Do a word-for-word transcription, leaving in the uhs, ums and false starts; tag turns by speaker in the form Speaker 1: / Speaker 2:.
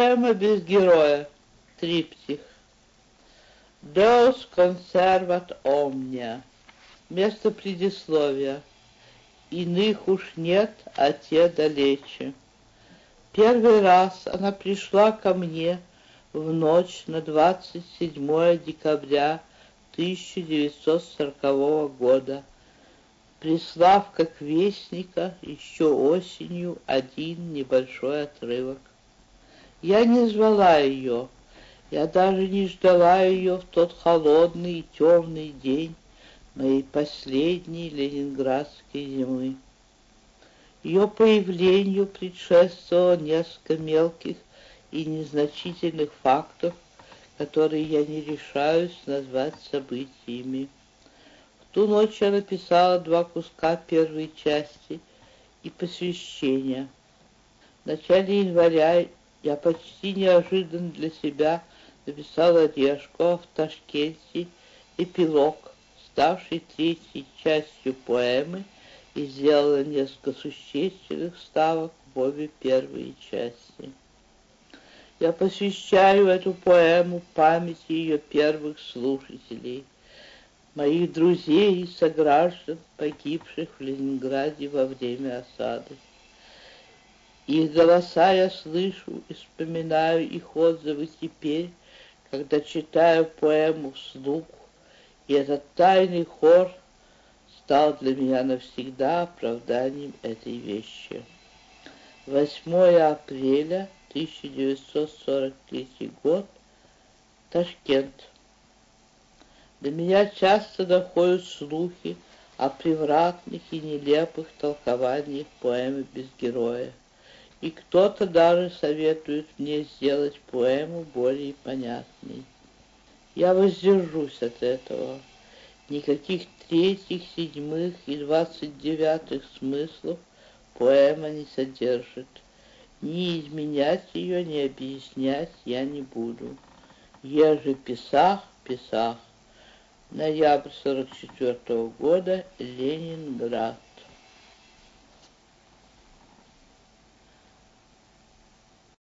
Speaker 1: Поэма без героя. Триптих. Deus conservat omnia. Место предисловия. Иных уж нет, а те далече. Первый раз она пришла ко мне в ночь на двадцать седьмое декабря тысяча девятьсот сорокового года, прислав как вестника еще осенью один небольшой отрывок. Я не звала ее, я даже не ждала ее в тот холодный и темный день моей последней ленинградской зимы. Ее появлению предшествовало несколько мелких и незначительных фактов, которые я не решаюсь назвать событиями. В ту ночь я написала два куска первой части и посвящения. В начале января я почти неожиданно для себя написала Решку, а в Ташкенте эпилог, ставший третьей частью поэмы, и сделала несколько существенных вставок в обе первые части. Я посвящаю эту поэму памяти ее первых слушателей, моих друзей и сограждан, погибших в Ленинграде во время осады. Их голоса я слышу и вспоминаю их отзывы теперь, когда читаю поэму вслух, и этот тайный хор стал для меня навсегда оправданием этой вещи. восьмое апреля тысяча девятьсот сорок третий год. Ташкент. До меня часто доходят слухи о превратных и нелепых толкованиях поэмы без героя, и кто-то даже советует мне сделать поэму более понятной. Я воздержусь от этого. Никаких третьих, седьмых и двадцать девятых смыслов поэма не содержит. Ни изменять ее, ни объяснять я не буду. Еже Писах, Писах. Ноябрь сорок четвертого года, Ленинград.